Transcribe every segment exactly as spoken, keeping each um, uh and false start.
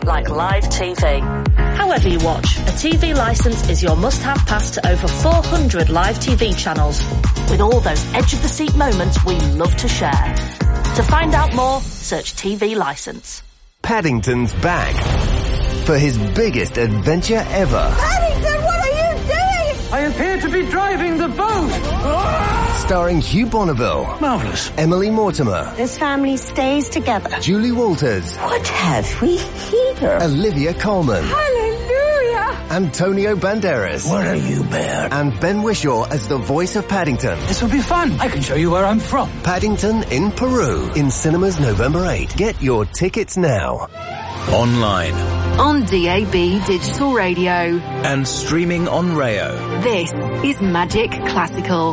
like live T V. However you watch, a T V licence is your must-have pass to over four hundred live T V channels, with all those edge-of-the-seat moments we love to share. To find out more, search T V licence. Paddington's back for his biggest adventure ever. Paddington, what are you doing? I appear to be driving the boat. Starring Hugh Bonneville. Marvellous. Emily Mortimer. This family stays together. Julie Walters. What have we here? Olivia Colman. Hallelujah! Antonio Banderas. What are you, Bear? And Ben Whishaw as the voice of Paddington. This will be fun. I can show you where I'm from. Paddington in Peru. In cinemas November eighth. Get your tickets now. Online. On D A B Digital Radio. And streaming on Rayo. This is Magic Classical.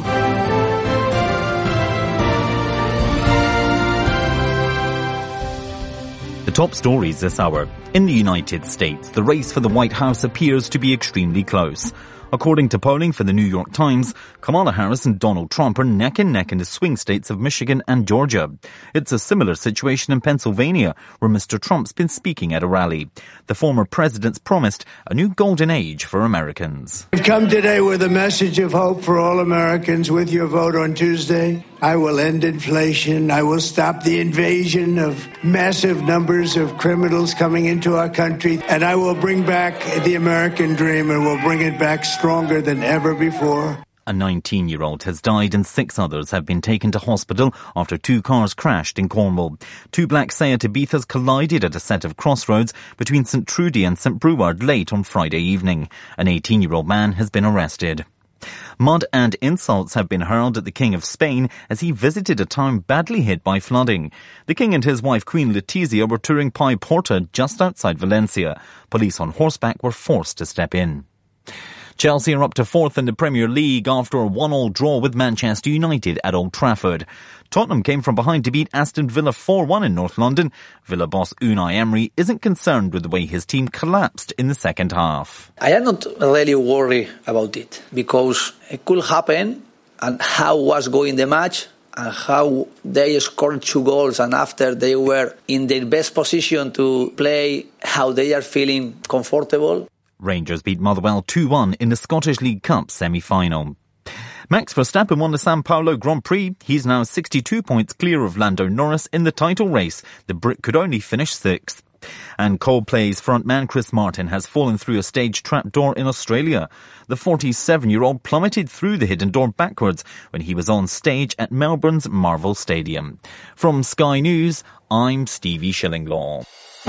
The top stories this hour. In the United States, the race for the White House appears to be extremely close. According to polling for the New York Times, Kamala Harris and Donald Trump are neck and neck in the swing states of Michigan and Georgia. It's a similar situation in Pennsylvania, where Mister Trump's been speaking at a rally. The former president's promised a new golden age for Americans. I've come today with a message of hope for all Americans. With your vote on Tuesday, I will end inflation. I will stop the invasion of massive numbers of criminals coming into our country. And I will bring back the American dream, and will bring it back stronger than ever before. A nineteen-year-old has died and six others have been taken to hospital after two cars crashed in Cornwall. Two black Seat Ibizas collided at a set of crossroads between St Trudy and St Breward late on Friday evening. An eighteen-year-old man has been arrested. Mud and insults have been hurled at the King of Spain as he visited a town badly hit by flooding. The King and his wife Queen Letizia were touring Pai Porta just outside Valencia. Police on horseback were forced to step in. Chelsea are up to fourth in the Premier League after a one-all draw with Manchester United at Old Trafford. Tottenham came from behind to beat Aston Villa four one in North London. Villa boss Unai Emery isn't concerned with the way his team collapsed in the second half. I am not really worried about it because it could happen, and how was going the match and how they scored two goals, and after they were in their best position to play, how they are feeling comfortable. Rangers beat Motherwell two one in the Scottish League Cup semi-final. Max Verstappen won the Sao Paulo Grand Prix. He's now sixty-two points clear of Lando Norris in the title race. The Brit could only finish sixth. And Coldplay's frontman Chris Martin has fallen through a stage trapdoor in Australia. The forty-seven-year-old plummeted through the hidden door backwards when he was on stage at Melbourne's Marvel Stadium. From Sky News, I'm Stevie Shillinglaw.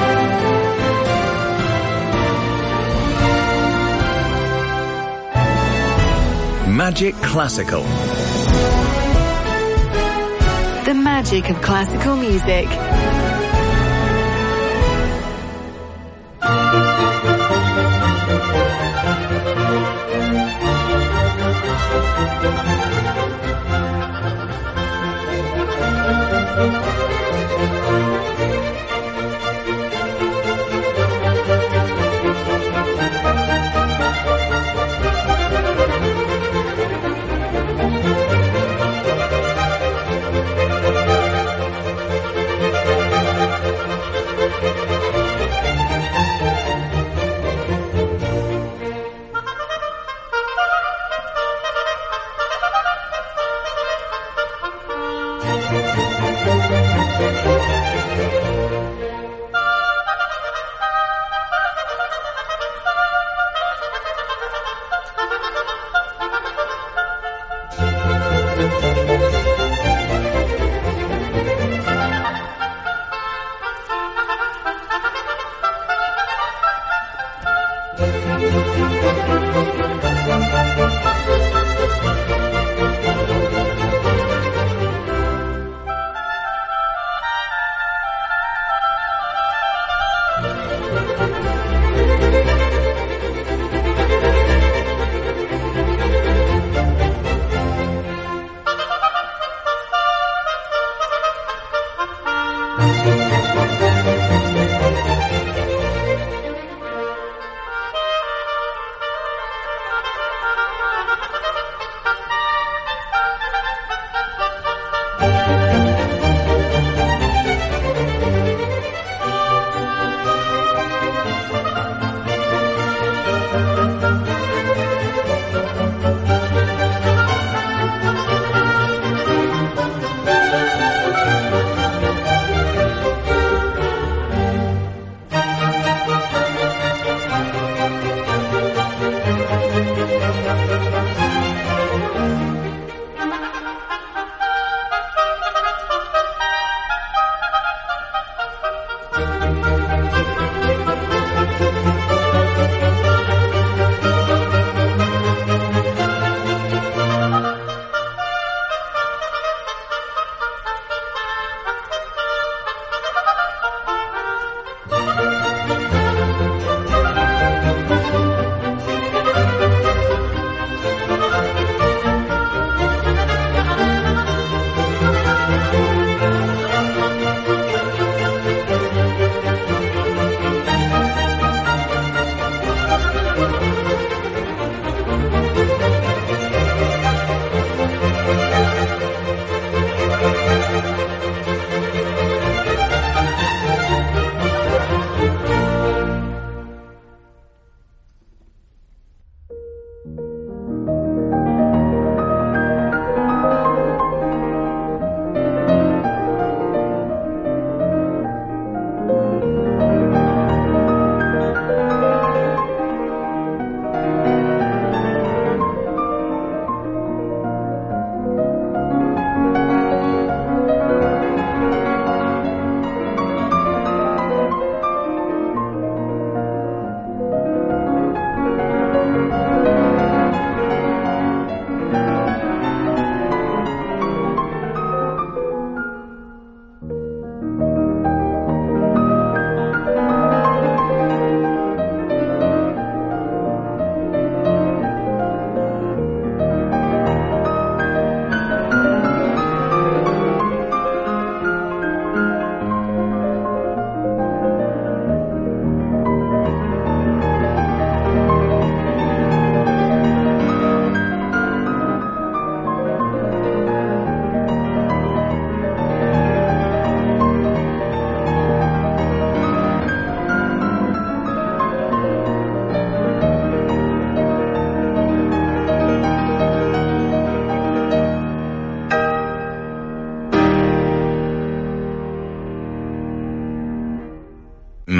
Magic Classical. The magic of classical music.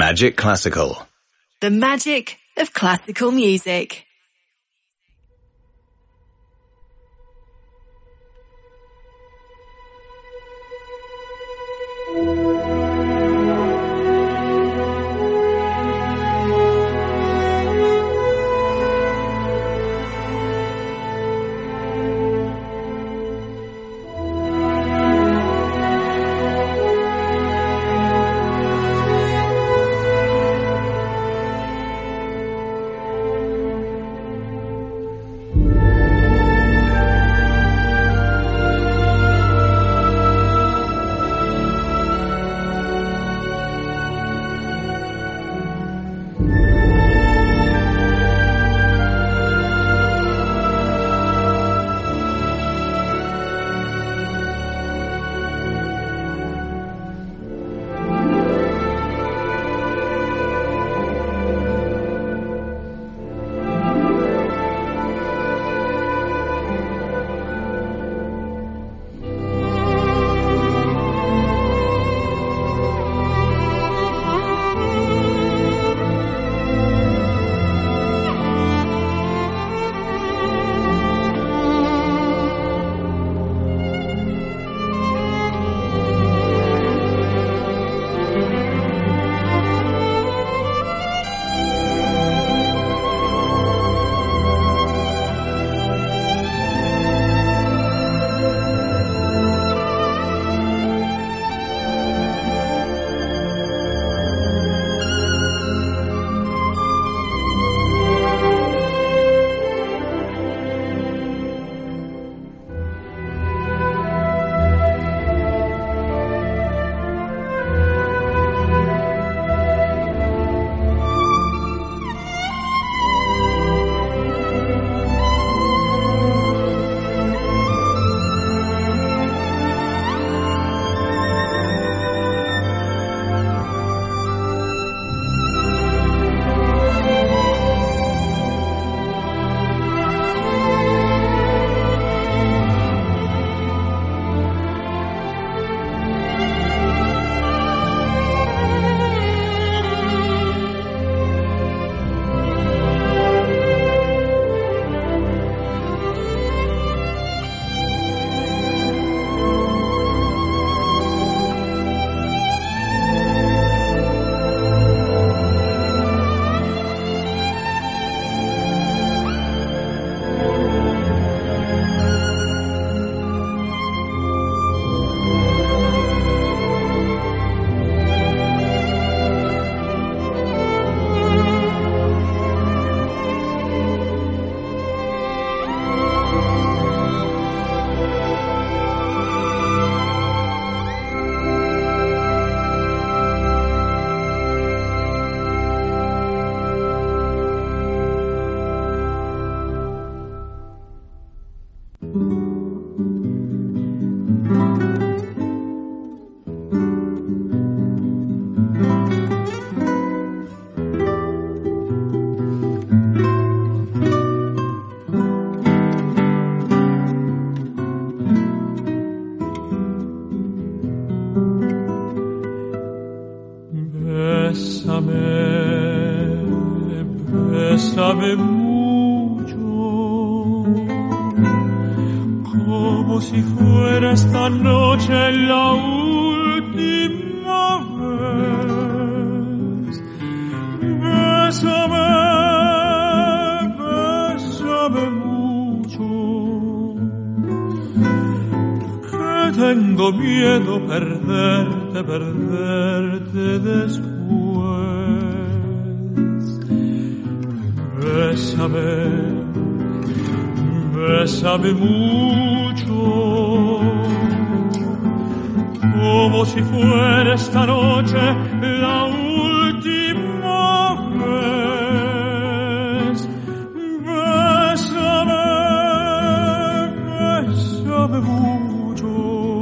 Magic Classical. The magic of classical music. Bésame mucho, como si fuera esta noche la última vez. Bésame, bésame mucho, que tengo miedo perderte, perderte después. Bésame, bésame mucho, como si fuera esta noche la última vez. Bésame, bésame mucho,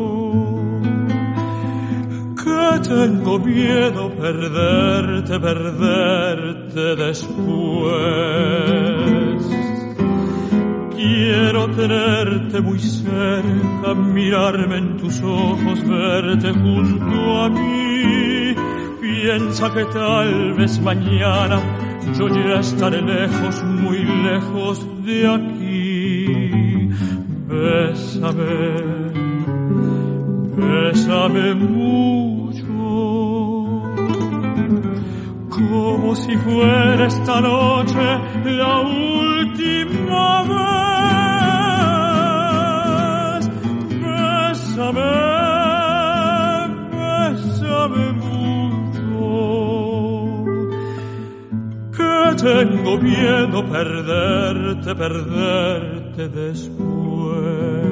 que tengo miedo perderte, perderte después. Quiero tenerte muy cerca, mirarme en tus ojos, verte junto a mí, Piensa que tal vez mañana yo ya estaré lejos, muy lejos de aquí. Bésame, bésame mucho, como si fuera esta noche la última vez. Bésame, bésame mucho, que tengo miedo perderte, perderte después.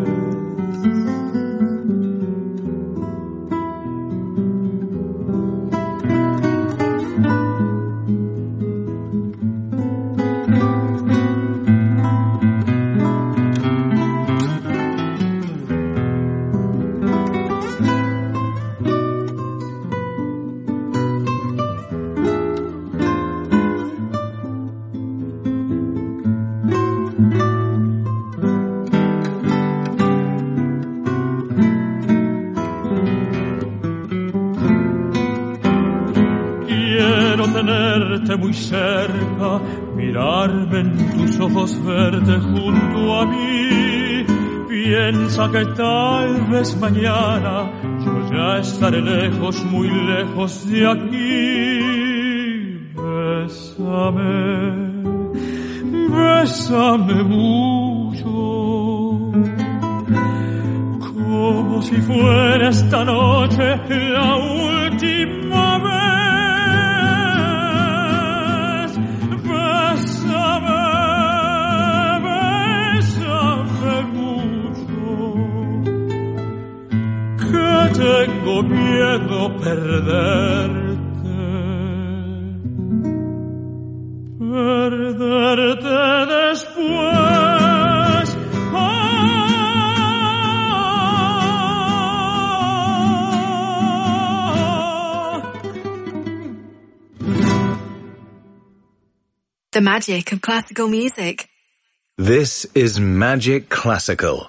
Muy cerca, mirarme en tus ojos, verte junto a mí. Piensa que tal vez mañana yo ya estaré lejos, muy lejos de aquí. Bésame, bésame mucho, como si fuera esta noche la última vez. Tengo miedo perderte, perderte después. Ah. The magic of classical music. This is Magic Classical.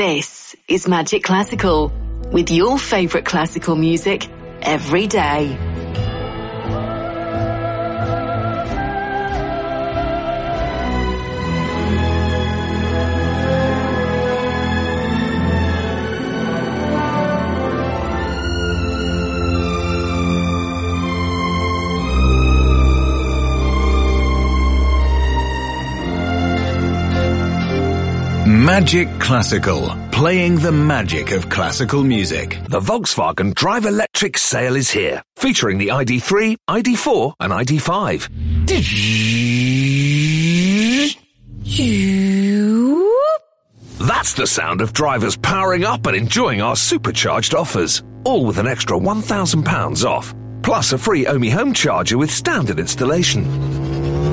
This is Magic Classical, with your favourite classical music every day. Magic Classical, playing the magic of classical music. The Volkswagen Drive Electric sale is here, featuring the I D three, I D four and I D five. That's the sound of drivers powering up and enjoying our supercharged offers, all with an extra one thousand pounds off, plus a free Omi home charger with standard installation.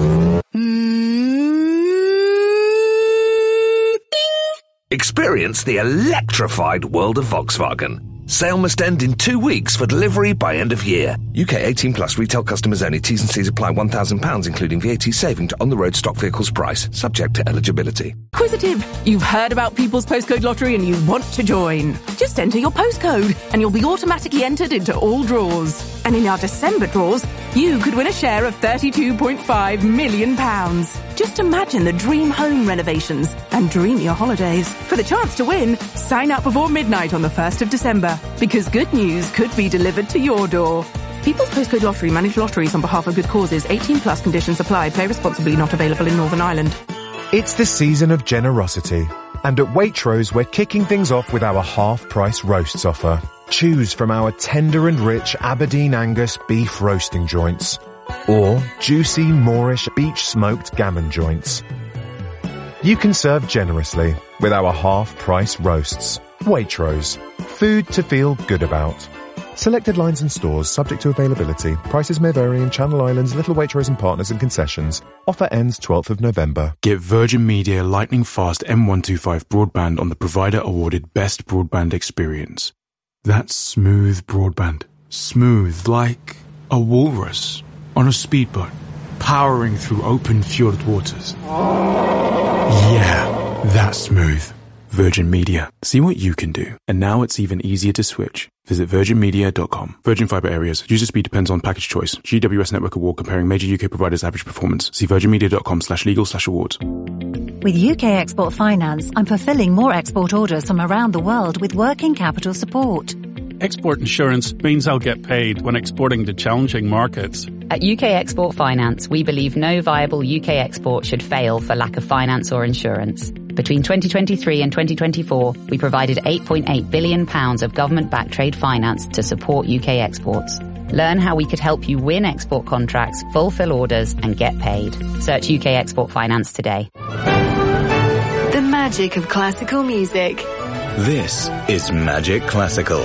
Experience the electrified world of Volkswagen. Sale must end in two weeks for delivery by end of year. U K eighteen plus retail customers only. T's and C's apply. one thousand pounds including V A T saving to on-the-road stock vehicles price. Subject to eligibility. Quizzitive. You've heard about People's Postcode Lottery and you want to join. Just enter your postcode and you'll be automatically entered into all draws. And in our December draws, you could win a share of thirty-two point five million pounds. Just imagine the dream home renovations and dream your holidays. For the chance to win, sign up before midnight on the first of December, because good news could be delivered to your door. People's Postcode Lottery manage lotteries on behalf of good causes. eighteen plus conditions apply. Play responsibly. Not available in Northern Ireland. It's the season of generosity. And at Waitrose, we're kicking things off with our half-price roasts offer. Choose from our tender and rich Aberdeen Angus beef roasting joints, or juicy Moorish beach smoked gammon joints. You can serve generously with our half-price roasts. Waitrose. Food to feel good about. Selected lines and stores subject to availability. Prices may vary in Channel Islands, Little Waitrose and partners and concessions. Offer ends twelfth of November. Get Virgin Media lightning fast M one twenty-five broadband on the provider awarded Best Broadband Experience. That's smooth broadband. Smooth like a walrus on a speedboat, powering through open fjord waters. Yeah, that's smooth. Virgin Media. See what you can do. And now it's even easier to switch. Visit virgin media dot com. Virgin Fibre Areas. User speed depends on package choice. G W S Network Award comparing major U K providers' average performance. See virgin media dot com slash legal slash awards. With U K Export Finance, I'm fulfilling more export orders from around the world with working capital support. Export insurance means I'll get paid when exporting to challenging markets. At U K Export Finance, we believe no viable U K export should fail for lack of finance or insurance. Between twenty twenty-three and twenty twenty-four, we provided eight point eight billion pounds of government-backed trade finance to support U K exports. Learn how we could help you win export contracts, fulfill orders, and get paid. Search U K Export Finance today. The magic of classical music. This is Magic Classical.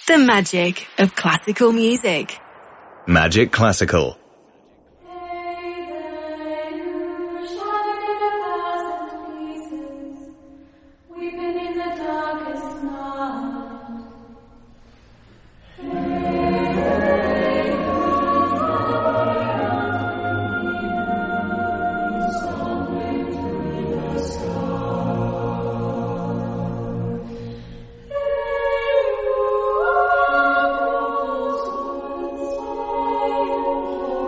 The magic of classical music. Magic Classical. Oh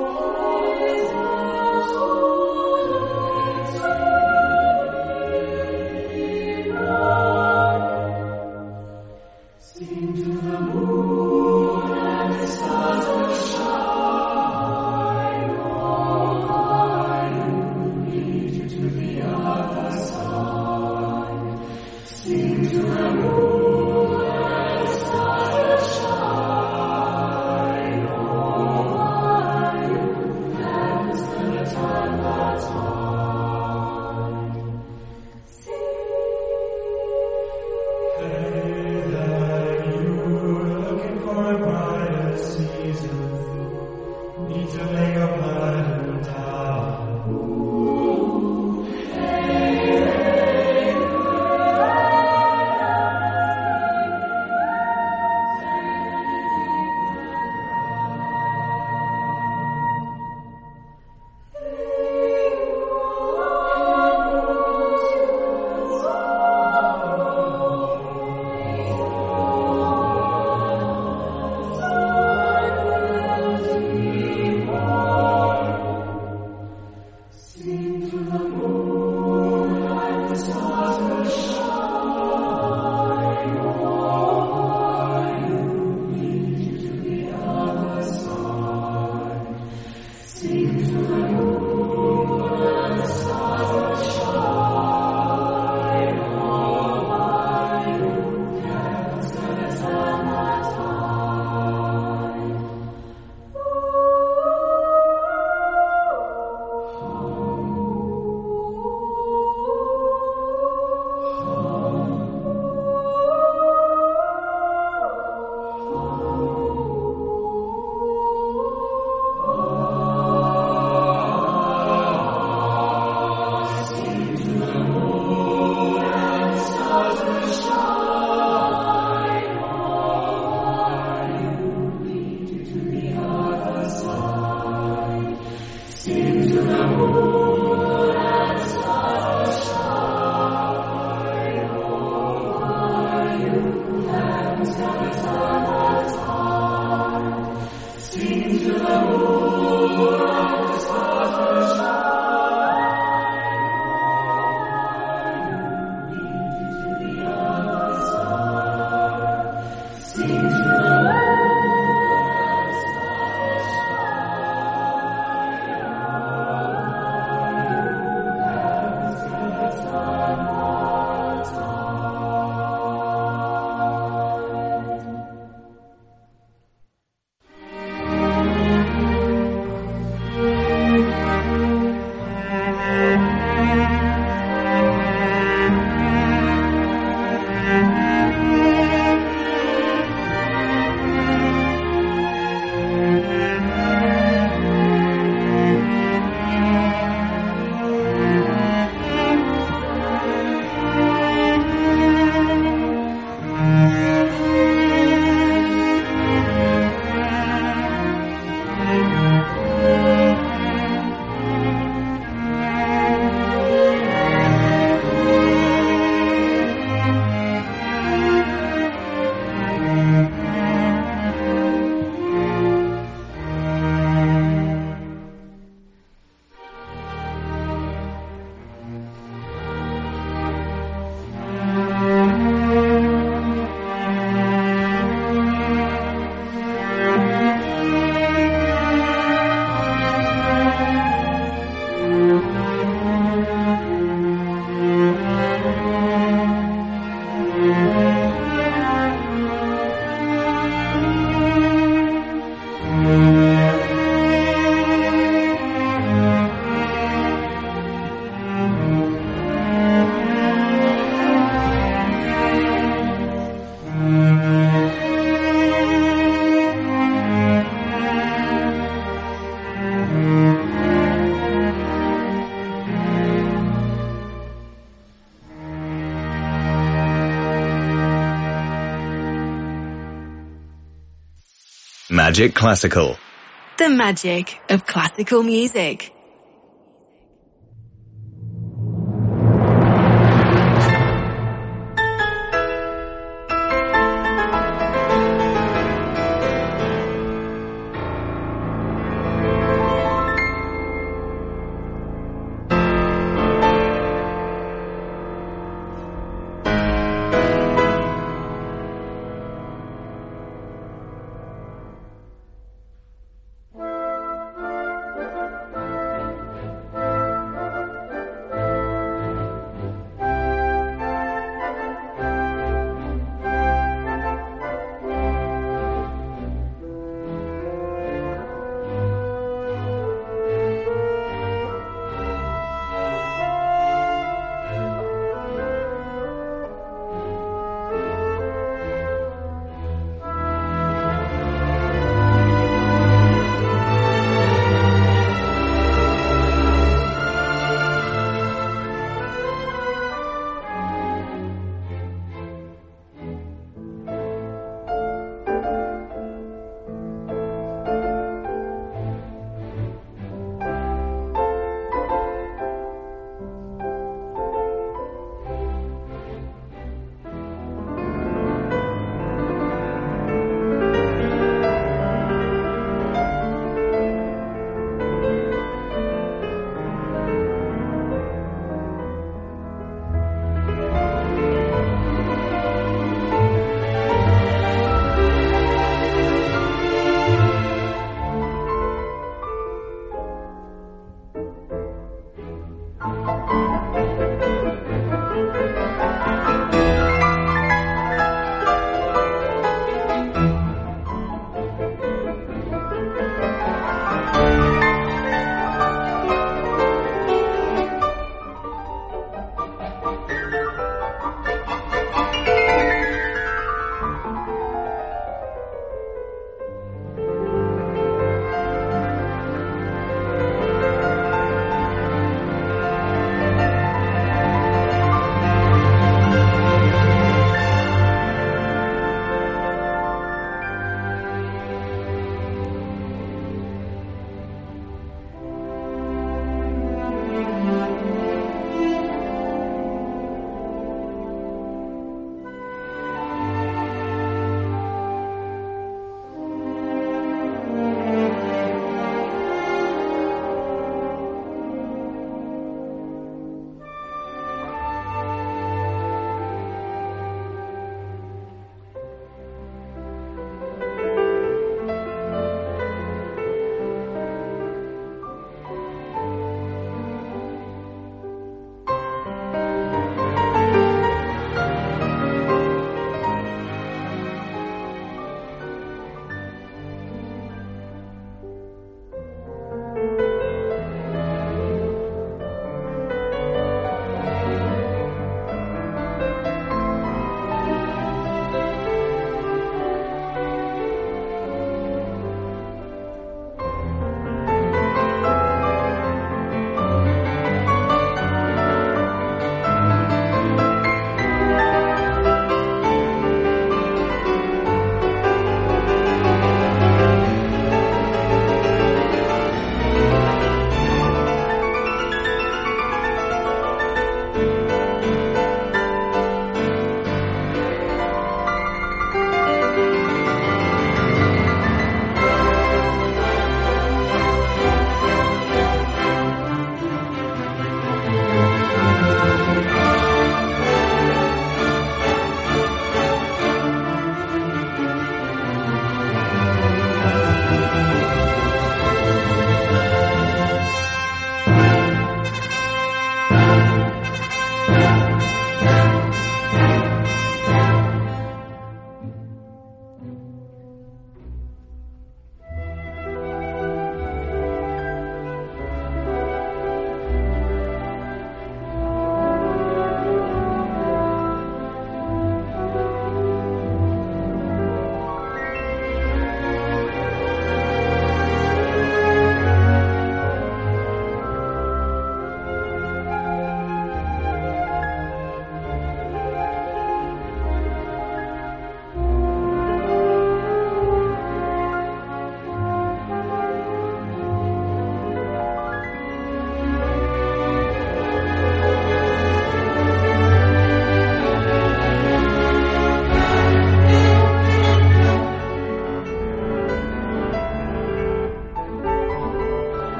Magic Classical. The magic of classical music.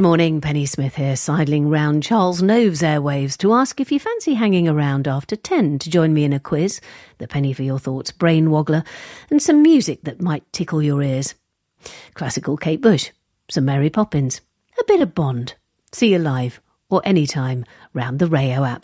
Good morning, Penny Smith here, sidling round Charles Nove's airwaves to ask if you fancy hanging around after ten to join me in a quiz, the Penny for Your Thoughts brain woggler, and some music that might tickle your ears. Classical Kate Bush, some Mary Poppins, a bit of Bond. See you live, or anytime, round the Rayo app.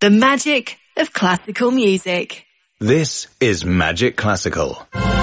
The magic of classical music. This is Magic Classical.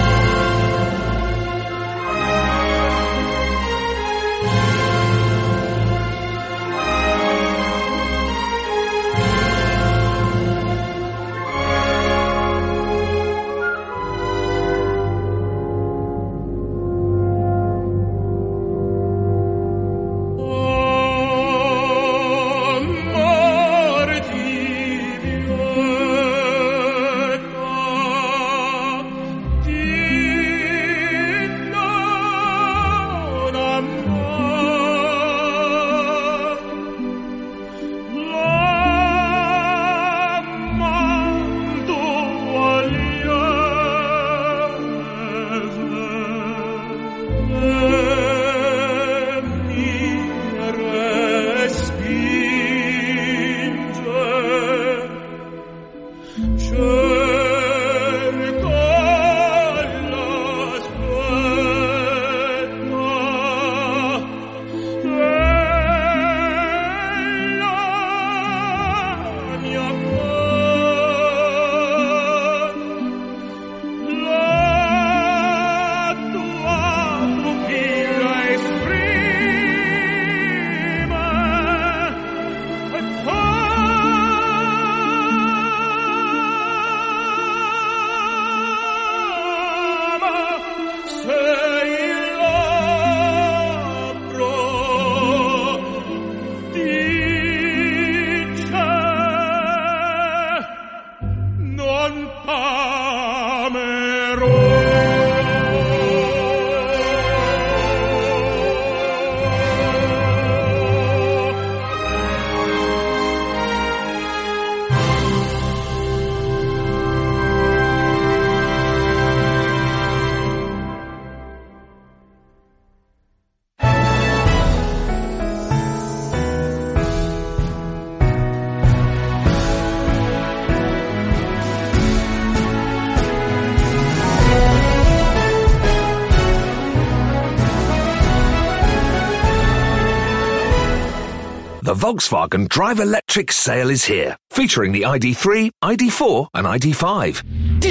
The Volkswagen Drive Electric sale is here, featuring the I D three, I D four and I D five.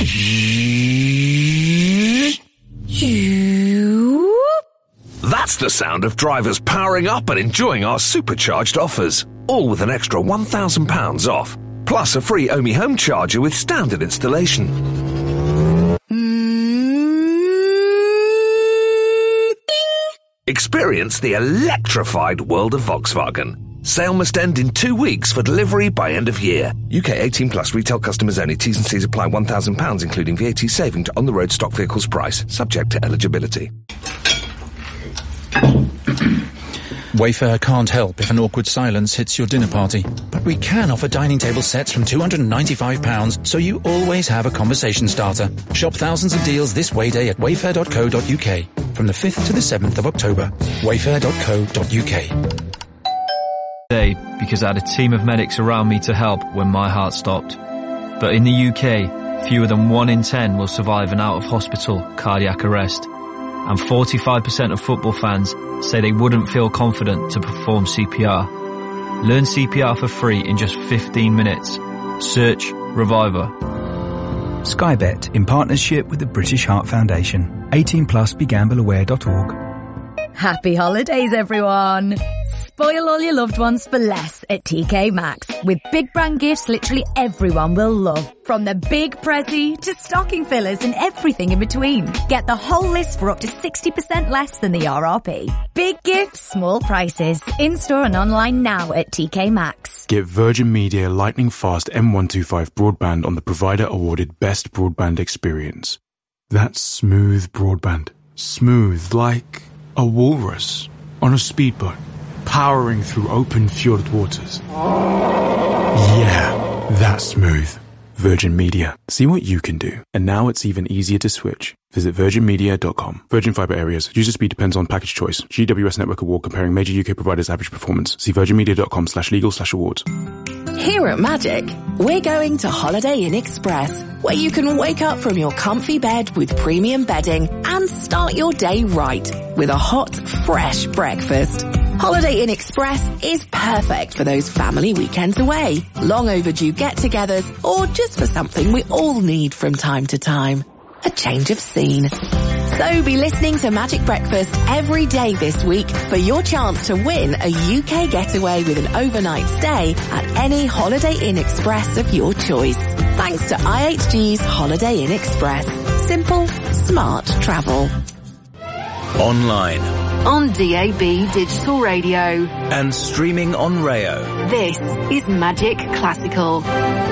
That's the sound of drivers powering up and enjoying our supercharged offers, all with an extra one thousand pounds off, plus a free Omi home charger with standard installation. Experience the electrified world of Volkswagen. Sale must end in two weeks for delivery by end of year. U K eighteen plus retail customers only. T's and C's apply. one thousand pounds including V A T saving to on-the-road stock vehicles price. Subject to eligibility. Wayfair can't help if an awkward silence hits your dinner party. But we can offer dining table sets from two hundred ninety-five pounds, so you always have a conversation starter. Shop thousands of deals this Wayday at wayfair dot co dot uk from the fifth to the seventh of October. wayfair dot co dot uk. Because I had a team of medics around me to help when my heart stopped. But in the U K, fewer than one in ten will survive an out-of-hospital cardiac arrest. And forty-five percent of football fans say they wouldn't feel confident to perform C P R. Learn C P R for free in just fifteen minutes. Search Reviver. Sky Bet in partnership with the British Heart Foundation. eighteen plus be gamble aware dot org. Happy holidays, everyone! Spoil all your loved ones for less at T K Maxx, with big brand gifts literally everyone will love. From the big Prezi to stocking fillers and everything in between. Get the whole list for up to sixty percent less than the R R P. Big gifts, small prices. In-store and online now at T K Maxx. Get Virgin Media lightning fast M one twenty-five broadband on the provider awarded Best Broadband Experience. That's smooth broadband. Smooth like a walrus on a speedboat, powering through open fjord waters. Yeah, that's smooth. Virgin Media. See what you can do. And now it's even easier to switch. Visit virgin media dot com. Virgin Fibre areas. User speed depends on package choice. G W S Network Award comparing major U K providers' average performance. See virgin media dot com slash legal slash awards. Here at Magic, we're going to Holiday Inn Express, where you can wake up from your comfy bed with premium bedding and start your day right with a hot, fresh breakfast. Holiday Inn Express is perfect for those family weekends away, long overdue get-togethers, or just for something we all need from time to time. A change of scene. So be listening to Magic Breakfast every day this week for your chance to win a U K getaway with an overnight stay at any Holiday Inn Express of your choice. Thanks to I H G's Holiday Inn Express. Simple, smart travel. Online. On D A B Digital Radio. And streaming on Rayo. This is Magic Classical.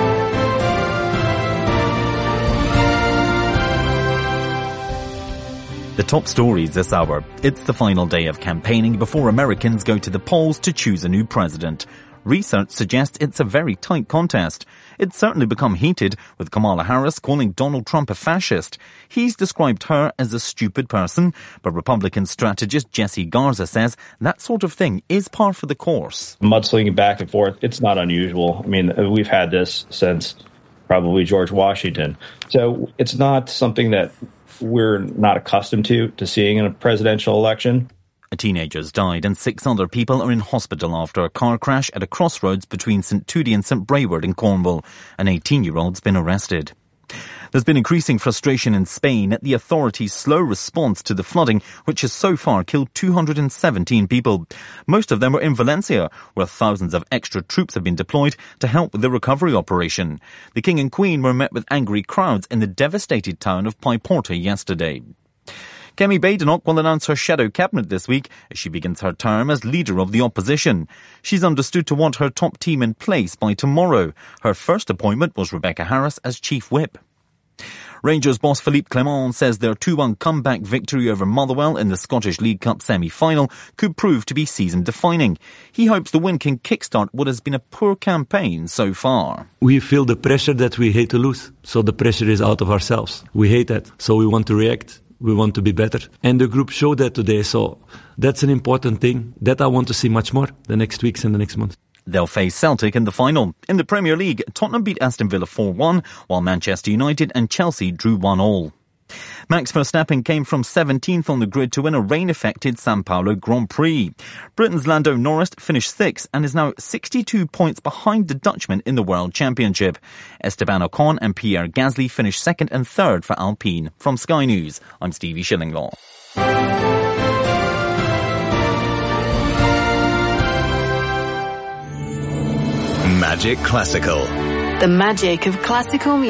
The top stories this hour. It's the final day of campaigning before Americans go to the polls to choose a new president. Research suggests it's a very tight contest. It's certainly become heated, with Kamala Harris calling Donald Trump a fascist. He's described her as a stupid person, but Republican strategist Jesse Garza says that sort of thing is par for the course. Mudslinging back and forth, it's not unusual. I mean, we've had this since probably George Washington. So it's not something that we're not accustomed to, to seeing in a presidential election. A teenager's died and six other people are in hospital after a car crash at a crossroads between St Tudie and St Brayward in Cornwall. An eighteen-year-old's been arrested. There's been increasing frustration in Spain at the authorities' slow response to the flooding, which has so far killed two hundred seventeen people. Most of them were in Valencia, where thousands of extra troops have been deployed to help with the recovery operation. The King and Queen were met with angry crowds in the devastated town of Paiporta yesterday. Kemi Badenoch will announce her shadow cabinet this week as she begins her term as leader of the opposition. She's understood to want her top team in place by tomorrow. Her first appointment was Rebecca Harris as chief whip. Rangers boss Philippe Clement says their two one comeback victory over Motherwell in the Scottish League Cup semi-final could prove to be season-defining. He hopes the win can kickstart what has been a poor campaign so far. We feel the pressure that we hate to lose, so the pressure is out of ourselves. We hate that, so we want to react. We want to be better. And the group showed that today, so that's an important thing that I want to see much more the next weeks and the next months. They'll face Celtic in the final. In the Premier League, Tottenham beat Aston Villa four one, while Manchester United and Chelsea drew one all. Max Verstappen came from seventeenth on the grid to win a rain-affected Sao Paulo Grand Prix. Britain's Lando Norris finished sixth and is now sixty-two points behind the Dutchman in the World Championship. Esteban Ocon and Pierre Gasly finished second and third for Alpine. From Sky News, I'm Stevie Shillinglaw. Magic Classical. The magic of classical music.